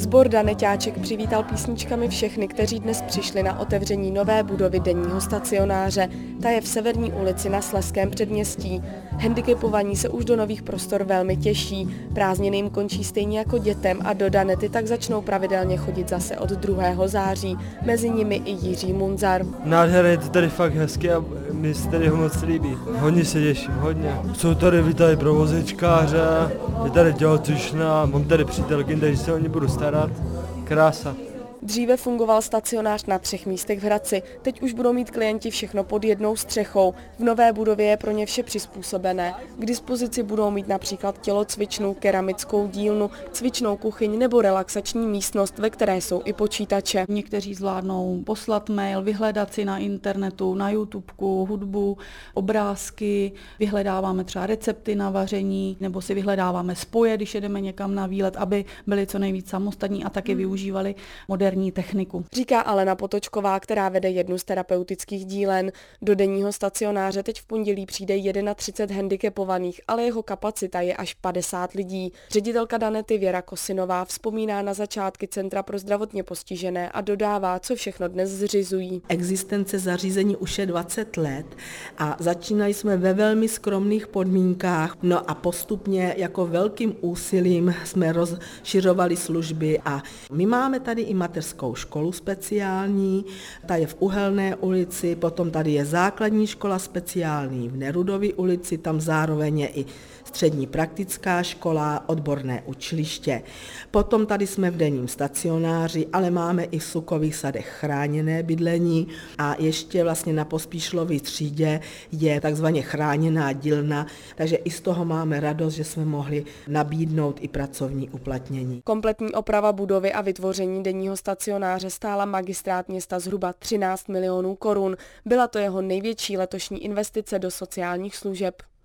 Sbor Daneťáček přivítal písničkami všechny, kteří dnes přišli na otevření nové budovy denního stacionáře. Ta je v Severní ulici na Slezském předměstí. Handicapovaní se už do nových prostor velmi těší. Prázdniny jim končí stejně jako dětem a do Danety tak začnou pravidelně chodit zase od 2. září. Mezi nimi i Jiří Munzar. Nádherně, je to tady fakt hezky a mi se tady ho moc líbí. Hodně se těším, hodně. Jsou tady vítají provozečkáře, je tady tělocvična, mám tady přítelky, takže se o ně budu starat. Krása. Dříve fungoval stacionář na 3 místech v Hradci, teď už budou mít klienti všechno pod jednou střechou. V nové budově je pro ně vše přizpůsobené. K dispozici budou mít například tělocvičnu, keramickou dílnu, cvičnou kuchyň nebo relaxační místnost, ve které jsou i počítače. Někteří zvládnou poslat mail, vyhledat si na internetu, na YouTubeku, hudbu, obrázky, vyhledáváme třeba recepty na vaření, nebo si vyhledáváme spoje, když jedeme někam na výlet, aby byli co nejvíc samostatní a taky využívali moderní techniku. Říká Alena Potočková, která vede jednu z terapeutických dílen. Do denního stacionáře teď v pondělí přijde 31 handicapovaných, ale jeho kapacita je až 50 lidí. Ředitelka Danety Věra Kosinová vzpomíná na začátky Centra pro zdravotně postižené a dodává, co všechno dnes zřizují. Existence zařízení už je 20 let a začínali jsme ve velmi skromných podmínkách. No a postupně jako velkým úsilím jsme rozšiřovali služby a my máme tady i mateřskou školu speciální, ta je v Uhelné ulici, potom tady je základní škola speciální v Nerudově ulici, tam zároveň je i střední praktická škola, odborné učiliště. Potom tady jsme v denním stacionáři, ale máme i v Sukových sadech chráněné bydlení a ještě vlastně na Pospíšlově třídě je takzvaně chráněná dílna, takže i z toho máme radost, že jsme mohli nabídnout i pracovní uplatnění. Kompletní oprava budovy a vytvoření denního stacionáře stála magistrát města zhruba 13 milionů korun. Byla to jeho největší letošní investice do sociálních služeb.